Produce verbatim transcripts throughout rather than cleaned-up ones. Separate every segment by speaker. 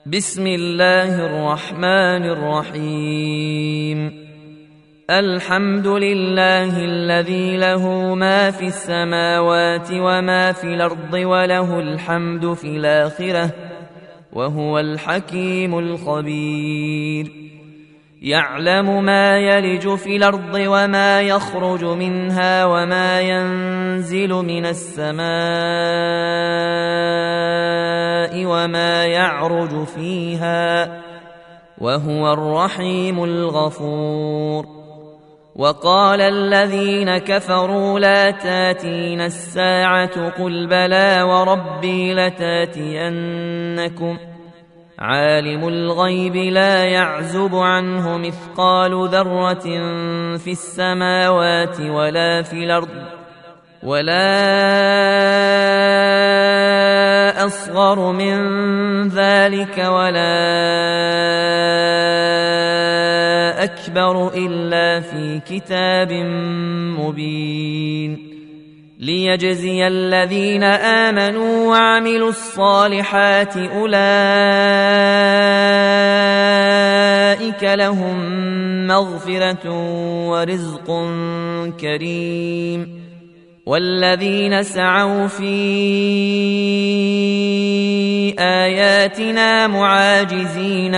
Speaker 1: بسم الله الرحمن الرحيم. الحمد لله الذي له ما في السماوات وما في الأرض وله الحمد في الآخرة وهو الحكيم الخبير. يعلم ما يلج في الأرض وما يخرج منها وما ينزل من السماء وما يعرج فيها وهو الرحيم الغفور. وقال الذين كفروا لا تاتين الساعة قل بلى وربي لتاتينكم عالم الغيب لا يعزب عنه مثقال ذرة في السماوات ولا في الأرض ولا أصغر من ذلك ولا أكبر إلا في كتاب مبين ليجزي الذين آمنوا وعملوا الصالحات أولئك لهم مغفرة ورزق كريم. والذين سعوا في آياتنا معاجزين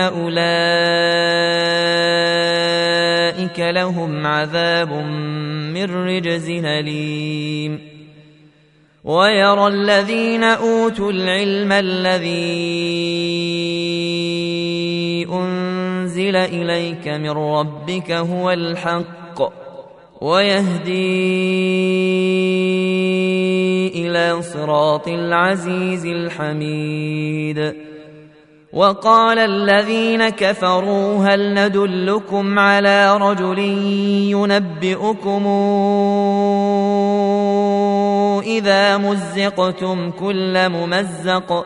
Speaker 1: أولئك لهم عذاب من رجز أليم. ويرى الذين أوتوا العلم الذي أنزل إليك من ربك هو الحق ويهدي إلى صراط العزيز الحميد. وقال الذين كفروا هل ندلكم على رجل ينبئكم إذا مزقتم كل ممزق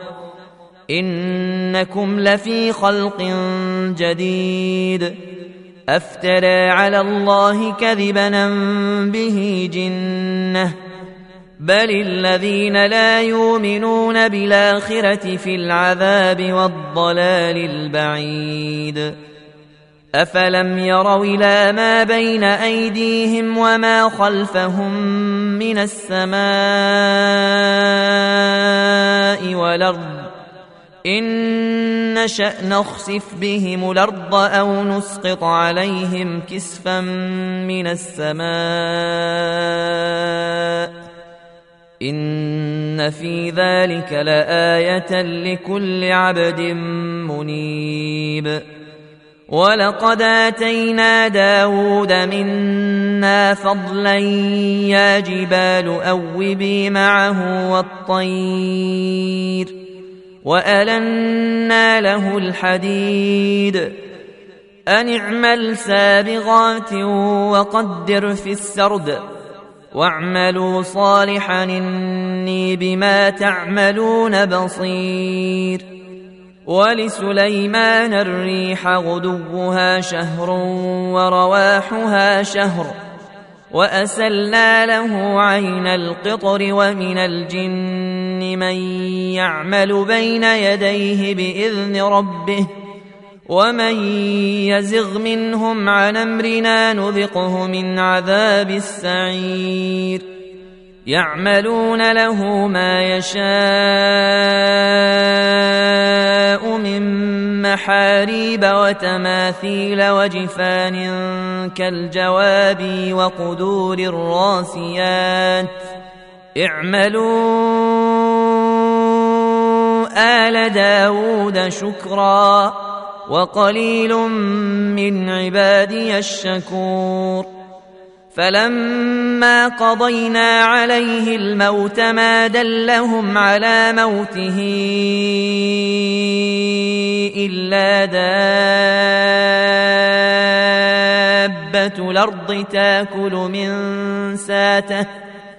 Speaker 1: إنكم لفي خلق جديد أفترى على الله كذبا به جنة بل الذين لا يؤمنون بالآخرة في العذاب والضلال البعيد. أفلم يروا إلى ما بين أيديهم وما خلفهم من السماء والأرض إن نشأ نخسف بهم الأرض أو نسقط عليهم كسفا من السماء إن في ذلك لآية لكل عبد منيب. ولقد آتينا داود منا فضلا يا جبال أوبي معه والطير وألنا له الحديد أن اعمل سابغات وقدر في السرد واعملوا صالحا إني بما تعملون بصير. ولسليمان الريح غدوها شهر ورواحها شهر وأسلنا له عين القطر ومن الجن من يعمل بين يديه بإذن ربه ومن يزغ منهم عن أمرنا نذقه من عذاب السعير. يعملون له ما يشاء من محاريب وتماثيل وجفان كالجواب وقدور الراسيات اعملوا آل داود شكرا وقليل من عبادي الشكور. فلما قضينا عليه الموت ما دلهم على موته إلا دابة الأرض تاكل من ساته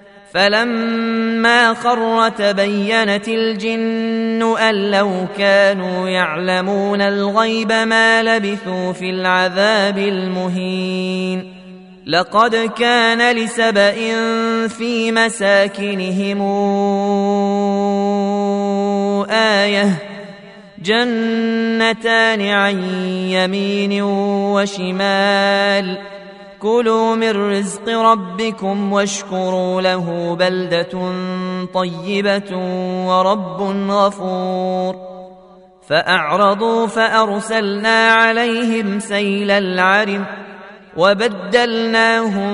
Speaker 1: فلما خر تبينت الجن أن لو كانوا يعلمون الغيب ما لبثوا في العذاب المهين. لقد كان لسبإ في مساكنهم آية جنتان عن يمين وشمال كلوا من رزق ربكم واشكروا له بلدة طيبة ورب غفور فأعرضوا فأرسلنا عليهم سيل العرم وبدلناهم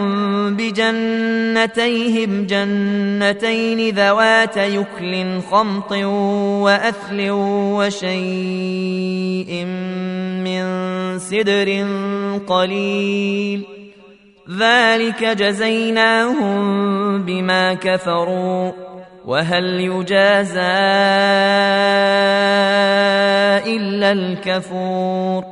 Speaker 1: بجنتيهم جنتين ذوات يكل خمط وأثل وشيء من سدر قليل ذلك جزيناهم بما كفروا وهل يجازى إلا الكفور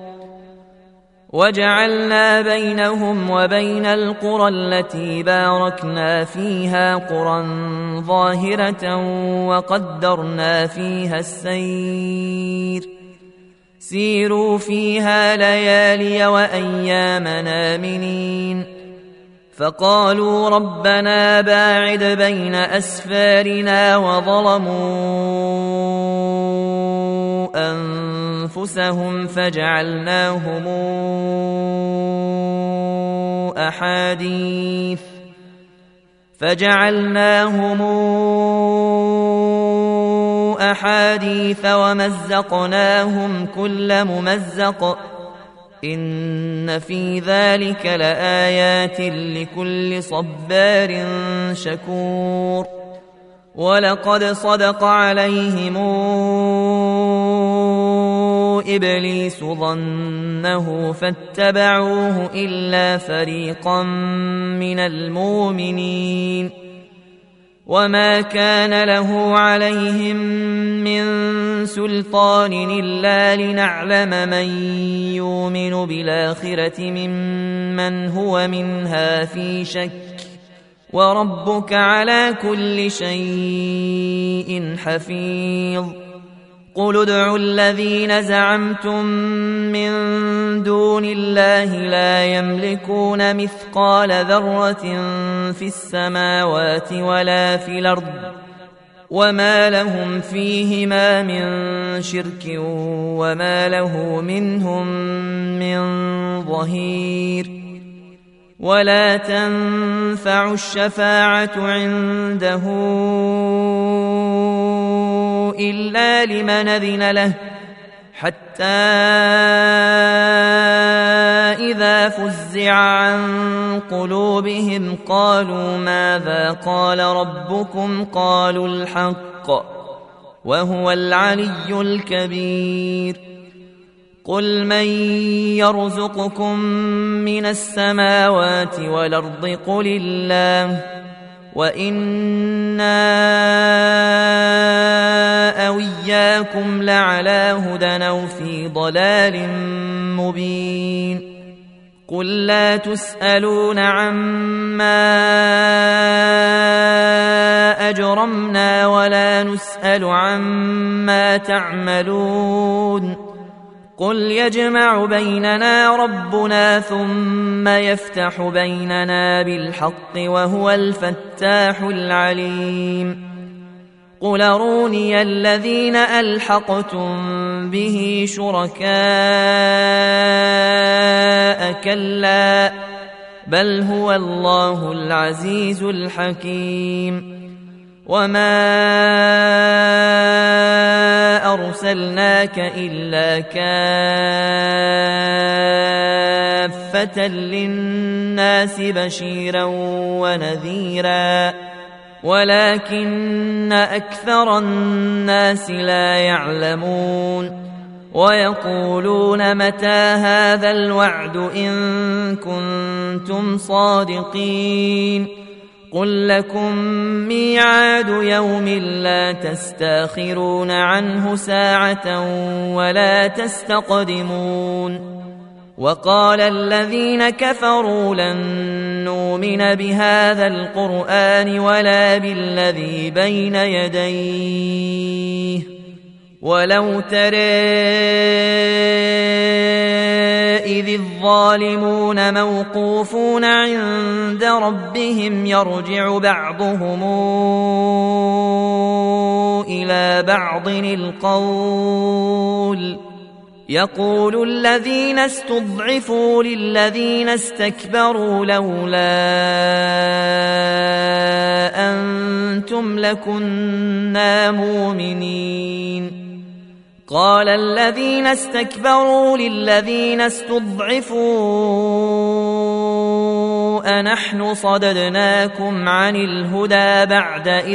Speaker 1: وجعلنا بينهم وبين القرى التي باركنا فيها قرى ظاهرة وقدرنا فيها السير سيروا فيها ليالي وأيام آمنين فقالوا ربنا باعد بين أسفارنا وظلموا أنفسهم فجعلناهم أحاديث فجعلناهم أحاديث ومزقناهم كل ممزق إن في ذلك لآيات لكل صبار شكور ولقد صدق عليهم إبليس ظنه فاتبعوه إلا فريقا من المؤمنين وما كان له عليهم من سلطان إلا لنعلم من يؤمن بالآخرة ممن هو منها في شك وربك على كل شيء حفيظ قل ادعوا الذين زعمتم من دون الله لا يملكون مثقال ذرة في السماوات ولا في الأرض وما لهم فيهما من شرك وما له منهم من ظهير ولا تنفع الشفاعة عنده إلا لمن أذن له حتى إذا فزع عن قلوبهم قالوا ماذا قال ربكم قالوا الحق وهو العلي الكبير قل من يرزقكم من السماوات والأرض قل الله وإنا أو إياكم لعلى هدى أو في ضلال مبين قل لا تسألون عما أجرمنا ولا نسأل عما تعملون قل يجمع بيننا ربنا ثم يفتح بيننا بالحق وهو الفتاح العليم قل أروني الذين ألحقتم به شركاء كلا بل هو الله العزيز الحكيم وما أرسلناك إلا كافة للناس بشيرا ونذيرا ولكن أكثر الناس لا يعلمون ويقولون متى هذا الوعد إن كنتم صادقين قل لكم ميعاد يوم لا تستاخرون عنه ساعة ولا تستقدمون وقال الذين كفروا لن نؤمن بهذا القرآن ولا بالذي بين يديه ولو ترى إذ الظالمون موقوفون عند ربهم يرجع بعضهم إلى بعض القول يقول الذين استضعفوا للذين استكبروا لولا أنتم لكنا مؤمنين قال الذين استكبروا للذين استضعفوا أنحن صددناكم عن الهدى بعد إذ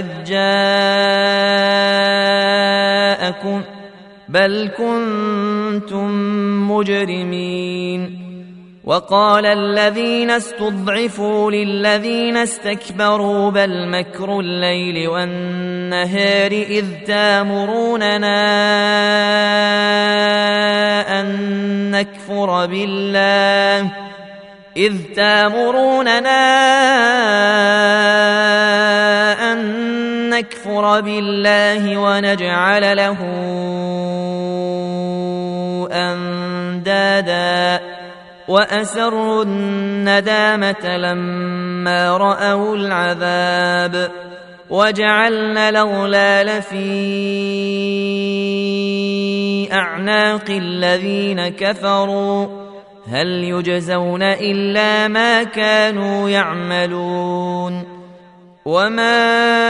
Speaker 1: جاءكم بل كنتم مجرمين وقال الذين استضعفوا للذين استكبروا بل مكر الليل والنهار إذ تامروننا أن نكفر بالله إذ تامروننا أن نكفر بالله ونجعل له أندادا وأسروا الندامة لما رأوا العذاب وجعلنا الأغلال في أعناق الذين كفروا هل يجزون إلا ما كانوا يعملون وما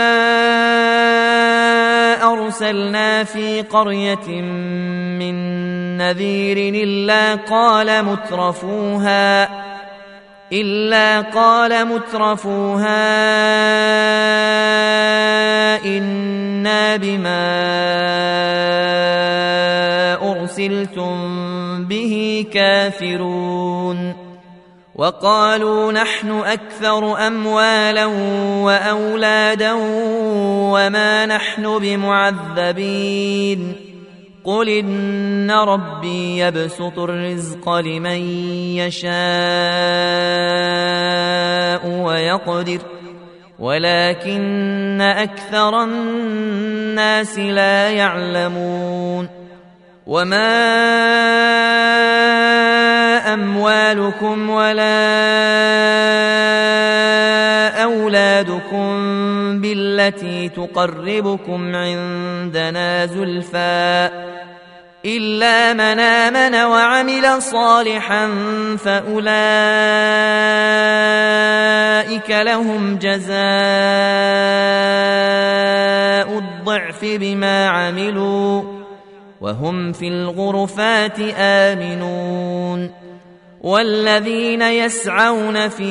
Speaker 1: أرسلنا في قرية من نذير إلا قال مترفوها إلا قال مترفوها إنا بما أرسلتم به كافرون وقالوا نحن أكثر أموالا وأولادا وما نحن بمعذبين قل إن ربي يبسط الرزق لمن يشاء ويقدر ولكن أكثر الناس لا يعلمون وما أموالكم ولا أولادكم بالتي تقربكم عندنا زلفى إلا من آمن وعمل صالحا فأولئك لهم جزاء الضعف بما عملوا وهم في الغرفات آمنون والذين يسعون في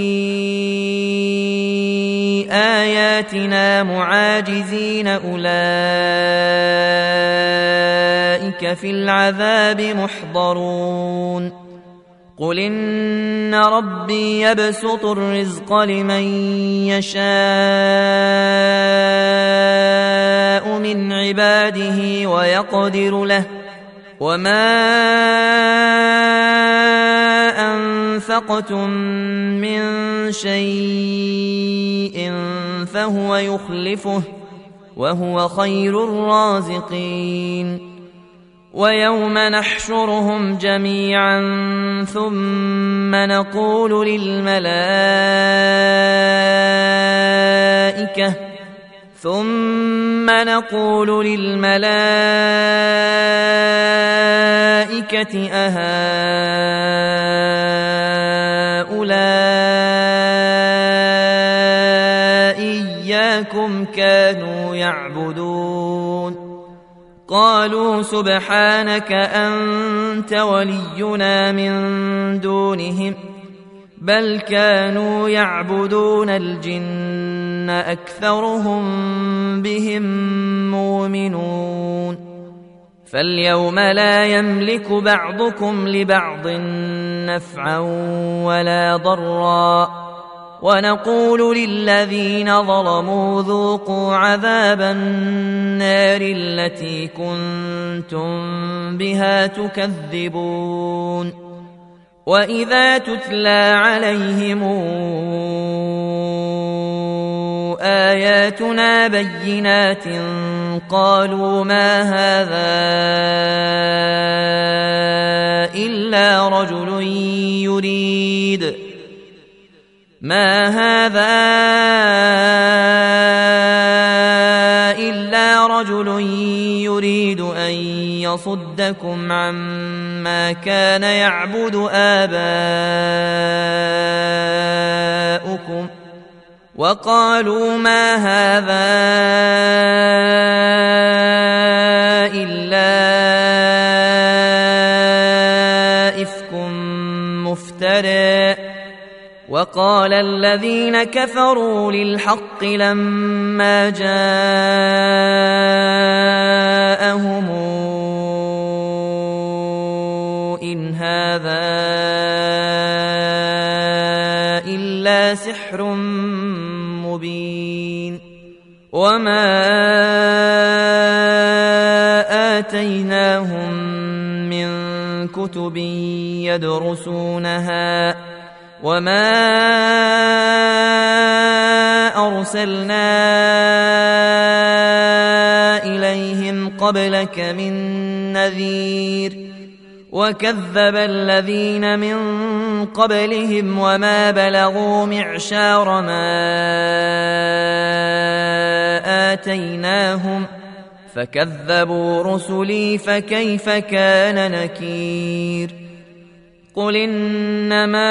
Speaker 1: آياتنا معاجزين أولئك في العذاب محضرون قل إن ربي يبسط الرزق لمن يشاء من عباده ويقدر له وما أنفقتم من شيء فهو يخلفه وهو خير الرازقين ويوم نحشرهم جميعا ثم نقول للملائكة ثم نقول للملائكة أهؤلاء إياكم كانوا يعبدون قالوا سبحانك أنت ولينا من دونهم بل كانوا يعبدون الجن أكثرهم بهم مؤمنون فاليوم لا يملك بعضكم لبعض نفعا ولا ضرا ونقول للذين ظلموا ذوقوا عذاب النار التي كنتم بها تكذبون وإذا تتلى عليهم آياتنا بينات قالوا ما هذا إلا رجل يريد ما هذا إلا ليصدكم عما كان يعبد آباؤكم وقالوا ما هذا إلا إفك مفترى وقال الذين كفروا للحق لما جاءهم إن هذا إلا سحر مبين وما آتيناهم من كتب يدرسونها وما أرسلنا إليهم قبلك من نذير وكذب الذين من قبلهم وما بلغوا معشار ما آتيناهم فكذبوا رسلي فكيف كان نكير قل إنما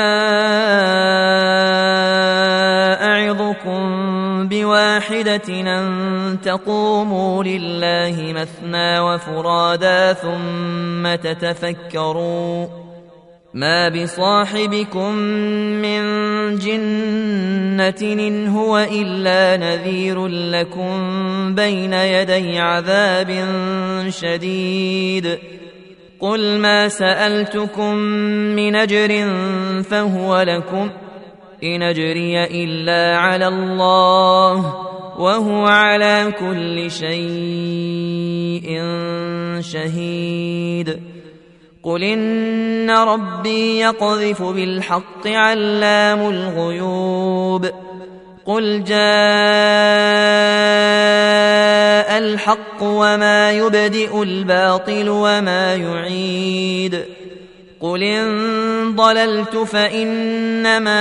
Speaker 1: أعظكم بواحدة أن تقوموا لله مثنى وفرادا ثم تتفكروا ما بصاحبكم من جنة إن هو إلا نذير لكم بين يدي عذاب شديد قل ما سألتكم من أجر فهو لكم إن أجري إلا على الله وهو على كل شيء شهيد قل إن ربي يقذف بالحق علام الغيوب قل جاء الحق وما يبدئ الباطل وما يعيد قل إن ضللت فإنما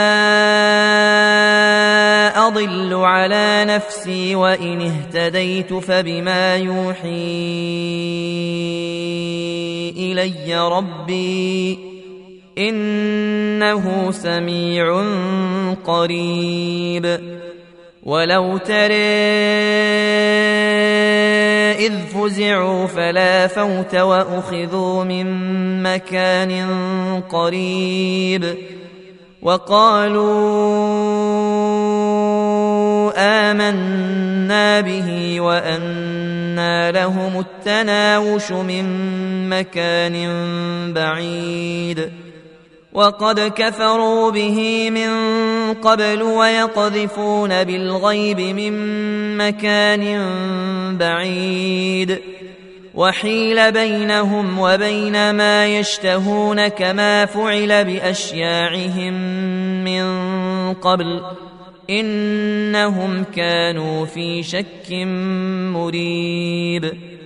Speaker 1: أضل على نفسي وإن اهتديت فبما يوحي إلي ربي إنه سميع قريب ولو ترى إذ فزعوا فلا فوت وأخذوا من مكان قريب وقالوا آمنا به وأنى لهم التناوش من مكان بعيد وقد كفروا به من قبل ويقذفون بالغيب من مكان بعيد وحيل بينهم وبين ما يشتهون كما فعل بأشياعهم من قبل إنهم كانوا في شك مريب